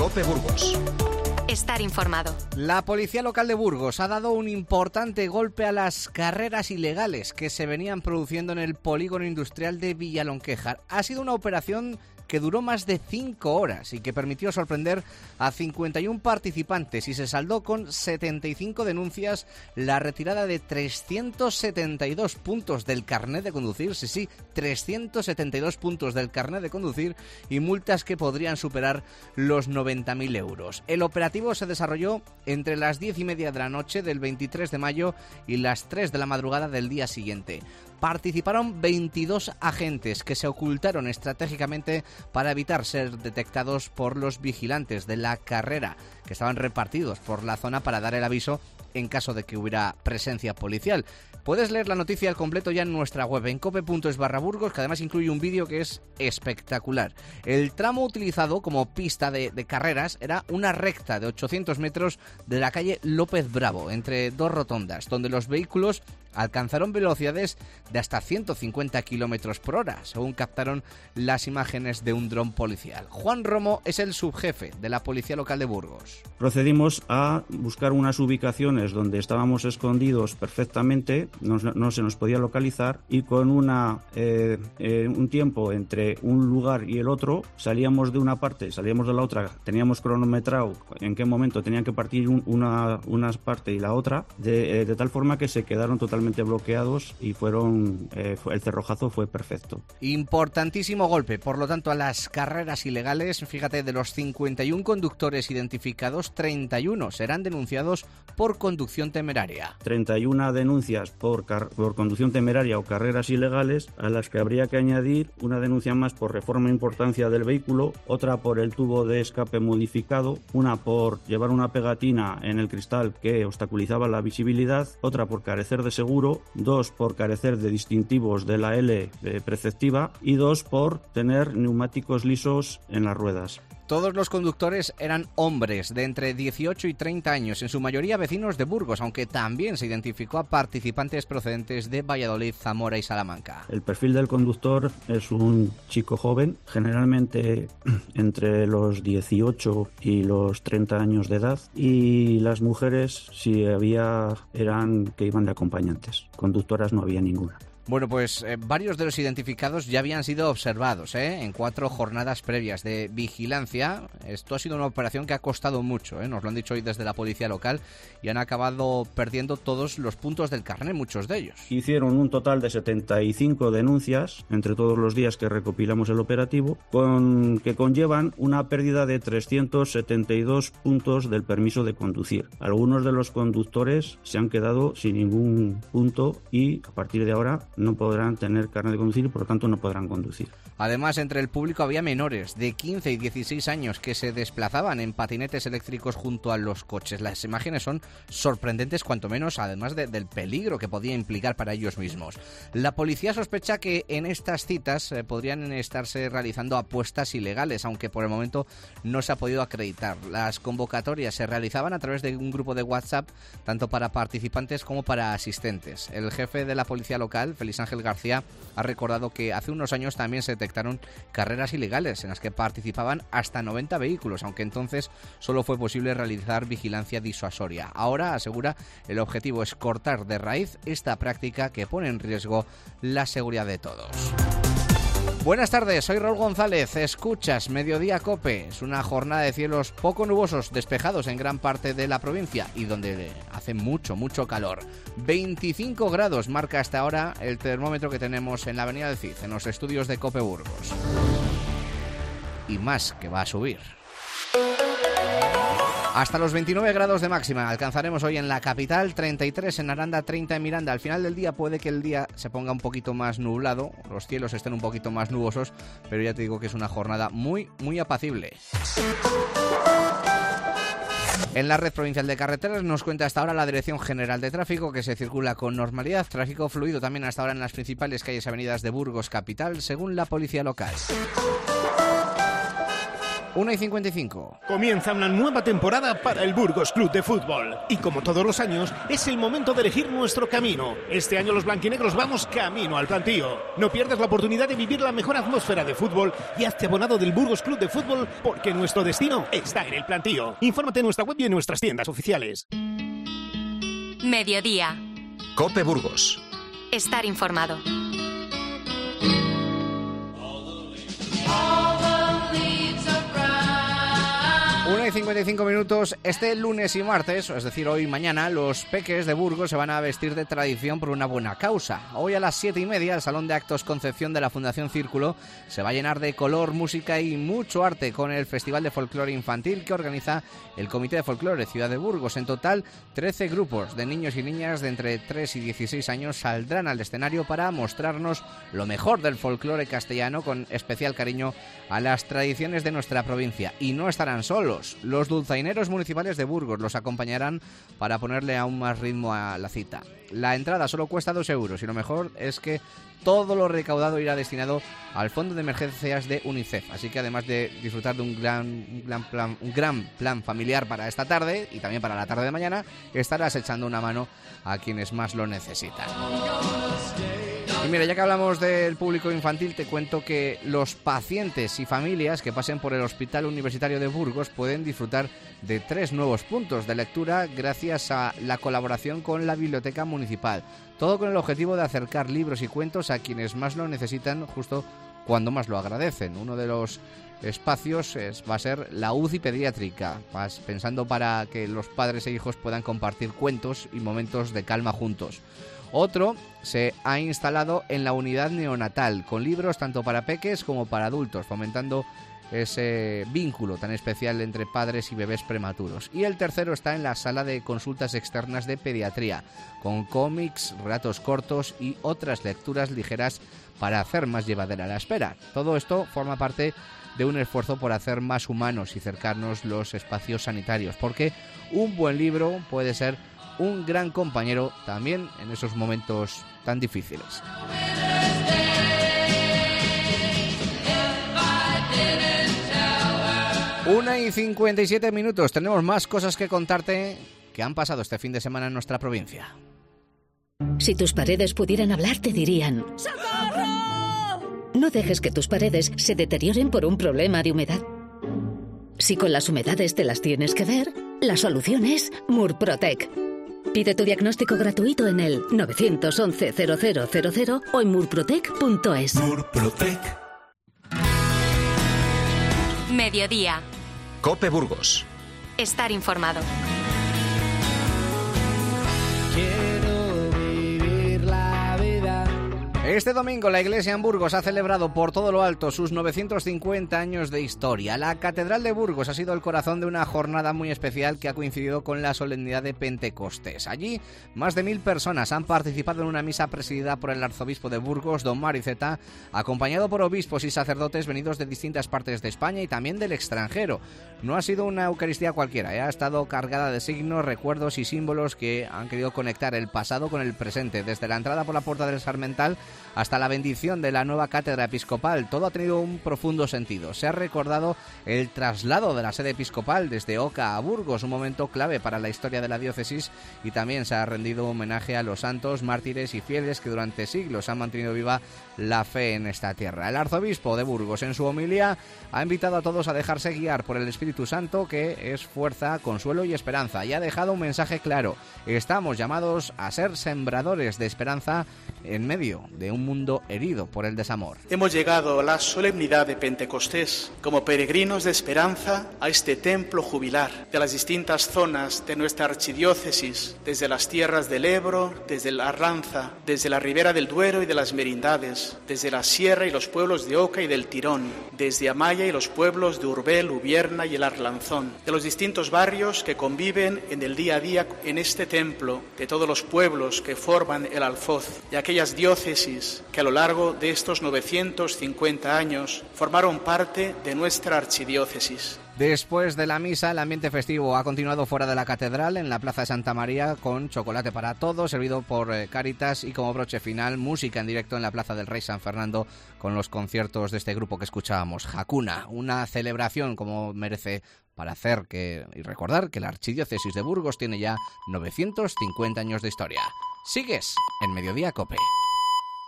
COPE Burgos. Estar informado. La policía local de Burgos ha dado un importante golpe a las carreras ilegales que se venían produciendo en el polígono industrial de Villalonquejar. Ha sido una operación que duró más de 5 horas y que permitió sorprender a 51 participantes y se saldó con 75 denuncias, la retirada de 372 puntos del carnet de conducir, sí, 372 puntos del carnet de conducir y multas que podrían superar los 90.000 euros. El operativo se desarrolló entre las 10:30 de la noche del 23 de mayo y las 3 de la madrugada del día siguiente. Participaron 22 agentes que se ocultaron estratégicamente para evitar ser detectados por los vigilantes de la carrera, que estaban repartidos por la zona para dar el aviso en caso de que hubiera presencia policial. Puedes leer la noticia al completo ya en nuestra web, en cope.es/Burgos, que además incluye un vídeo que es espectacular. El tramo utilizado como pista de carreras era una recta de 800 metros de la calle López Bravo, entre dos rotondas, donde los vehículos alcanzaron velocidades de hasta 150 kilómetros por hora, según captaron las imágenes de un dron policial. Juan Romo es el subjefe de la Policía Local de Burgos. Procedimos a buscar unas ubicaciones donde estábamos escondidos perfectamente, no se nos podía localizar, y con un tiempo entre un lugar y el otro, salíamos de una parte, salíamos de la otra, teníamos cronometrado en qué momento tenían que partir una parte y la otra, de tal forma que se quedaron totalmente bloqueados y el cerrojazo fue perfecto. Importantísimo golpe, por lo tanto, a las carreras ilegales. Fíjate, de los 51 conductores identificados, 31 serán denunciados por conducción temeraria. 31 denuncias por conducción temeraria o carreras ilegales, a las que habría que añadir una denuncia más por reforma e importancia del vehículo, otra por el tubo de escape modificado, una por llevar una pegatina en el cristal que obstaculizaba la visibilidad, otra por carecer de seguro, 2 por carecer de distintivos de la L preceptiva y 2 por tener neumáticos lisos en las ruedas. Todos los conductores eran hombres de entre 18 y 30 años, en su mayoría vecinos de Burgos, aunque también se identificó a participantes procedentes de Valladolid, Zamora y Salamanca. El perfil del conductor es un chico joven, generalmente entre los 18 y los 30 años de edad, y las mujeres, si había, eran que iban de acompañantes. Conductoras no había ninguna. Bueno, pues varios de los identificados ya habían sido observados en 4 jornadas previas de vigilancia. Esto ha sido una operación que ha costado mucho, nos lo han dicho hoy desde la policía local, y han acabado perdiendo todos los puntos del carnet, muchos de ellos. Hicieron un total de 75 denuncias entre todos los días que recopilamos el operativo, que conllevan una pérdida de 372 puntos del permiso de conducir. Algunos de los conductores se han quedado sin ningún punto y a partir de ahora no podrán tener carnet de conducir y por lo tanto no podrán conducir. Además, entre el público había menores de 15 y 16 años que se desplazaban en patinetes eléctricos junto a los coches. Las imágenes son sorprendentes, cuanto menos, además del peligro que podía implicar para ellos mismos. La policía sospecha que en estas citas podrían estarse realizando apuestas ilegales, aunque por el momento no se ha podido acreditar. Las convocatorias se realizaban a través de un grupo de WhatsApp, tanto para participantes como para asistentes. El jefe de la policía local, Félix Ángel García, ha recordado que hace unos años también se detectaron carreras ilegales en las que participaban hasta 90 vehículos, aunque entonces solo fue posible realizar vigilancia disuasoria. Ahora, asegura, el objetivo es cortar de raíz esta práctica que pone en riesgo la seguridad de todos. Buenas tardes, soy Raúl González, escuchas Mediodía Cope. Es una jornada de cielos poco nubosos, despejados en gran parte de la provincia y donde hace mucho calor. 25 grados marca hasta ahora el termómetro que tenemos en la avenida del Cid, en los estudios de Cope Burgos. Y más que va a subir. Hasta los 29 grados de máxima alcanzaremos hoy en la capital, 33 en Aranda, 30 en Miranda. Al final del día puede que el día se ponga un poquito más nublado, los cielos estén un poquito más nubosos, pero ya te digo que es una jornada muy apacible. En la red provincial de carreteras nos cuenta hasta ahora la Dirección General de Tráfico que se circula con normalidad. Tráfico fluido también hasta ahora en las principales calles y avenidas de Burgos capital, según la policía local. 1:55. Comienza una nueva temporada para el Burgos Club de Fútbol. Y como todos los años, es el momento de elegir nuestro camino. Este año los blanquinegros vamos camino al plantío. No pierdas la oportunidad de vivir la mejor atmósfera de fútbol y hazte abonado del Burgos Club de Fútbol porque nuestro destino está en el plantío. Infórmate en nuestra web y en nuestras tiendas oficiales. Mediodía. COPE Burgos. Estar informado. 1:55. Este lunes y martes, es decir, hoy y mañana, los peques de Burgos se van a vestir de tradición por una buena causa. Hoy a las 7:30, el Salón de Actos Concepción de la Fundación Círculo se va a llenar de color, música y mucho arte con el Festival de Folclore Infantil que organiza el Comité de Folclore Ciudad de Burgos. En total, 13 grupos de niños y niñas de entre 3 y 16 años saldrán al escenario para mostrarnos lo mejor del folclore castellano, con especial cariño a las tradiciones de nuestra provincia. Y no estarán solos. Los dulzaineros municipales de Burgos los acompañarán para ponerle aún más ritmo a la cita. La entrada solo cuesta 2 euros y lo mejor es que todo lo recaudado irá destinado al Fondo de Emergencias de UNICEF. Así que además de disfrutar de un gran plan familiar para esta tarde y también para la tarde de mañana, estarás echando una mano a quienes más lo necesitan. Y mira, ya que hablamos del público infantil, te cuento que los pacientes y familias que pasen por el Hospital Universitario de Burgos pueden disfrutar de 3 nuevos puntos de lectura gracias a la colaboración con la Biblioteca Municipal. Todo con el objetivo de acercar libros y cuentos a quienes más lo necesitan justo cuando más lo agradecen. Uno de los espacios va a ser la UCI pediátrica, pensando para que los padres e hijos puedan compartir cuentos y momentos de calma juntos. Otro se ha instalado en la unidad neonatal, con libros tanto para peques como para adultos, fomentando ese vínculo tan especial entre padres y bebés prematuros. Y el tercero está en la sala de consultas externas de pediatría, con cómics, relatos cortos y otras lecturas ligeras para hacer más llevadera la espera. Todo esto forma parte de un esfuerzo por hacer más humanos y cercanos los espacios sanitarios, porque un buen libro puede ser un gran compañero también en esos momentos tan difíciles. Una y 57 minutos. Tenemos más cosas que contarte que han pasado este fin de semana en nuestra provincia. Si tus paredes pudieran hablar, te dirían: ¡socorro! No dejes que tus paredes se deterioren por un problema de humedad. Si con las humedades te las tienes que ver, la solución es Murprotec. Pide tu diagnóstico gratuito en el 911 0000 o en murprotec.es. Murprotec. Mediodía. COPE Burgos. Estar informado. Este domingo la Iglesia en Burgos ha celebrado por todo lo alto sus 950 años de historia. La Catedral de Burgos ha sido el corazón de una jornada muy especial que ha coincidido con la solemnidad de Pentecostés. Allí, más de 1000 personas han participado en una misa presidida por el arzobispo de Burgos, don Mariceta, acompañado por obispos y sacerdotes venidos de distintas partes de España y también del extranjero. No ha sido una Eucaristía cualquiera, ha estado cargada de signos, recuerdos y símbolos que han querido conectar el pasado con el presente, desde la entrada por la puerta del Sarmental hasta la bendición de la nueva cátedra episcopal. Todo ha tenido un profundo sentido. Se ha recordado el traslado de la sede episcopal desde Oca a Burgos, un momento clave para la historia de la diócesis, y también se ha rendido homenaje a los santos, mártires y fieles que durante siglos han mantenido viva la fe en esta tierra. El arzobispo de Burgos, en su homilía, ha invitado a todos a dejarse guiar por el Espíritu Santo, que es fuerza, consuelo y esperanza, y ha dejado un mensaje claro: estamos llamados a ser sembradores de esperanza en medio de un mundo herido por el desamor. Hemos llegado a la solemnidad de Pentecostés como peregrinos de esperanza a este templo jubilar de las distintas zonas de nuestra archidiócesis, desde las tierras del Ebro, desde la Arlanza, desde la Ribera del Duero y de las Merindades, desde la Sierra y los pueblos de Oca y del Tirón, desde Amaya y los pueblos de Urbel, Ubierna y el Arlanzón, de los distintos barrios que conviven en el día a día en este templo, de todos los pueblos que forman el Alfoz, de aquellas diócesis que a lo largo de estos 950 años formaron parte de nuestra archidiócesis. Después de la misa, el ambiente festivo ha continuado fuera de la catedral, en la Plaza de Santa María, con chocolate para todos, servido por Cáritas, y como broche final, música en directo en la Plaza del Rey San Fernando, con los conciertos de este grupo que escuchábamos, Hakuna, una celebración como merece para hacer y recordar que la Archidiócesis de Burgos tiene ya 950 años de historia. Sigues en Mediodía Cope.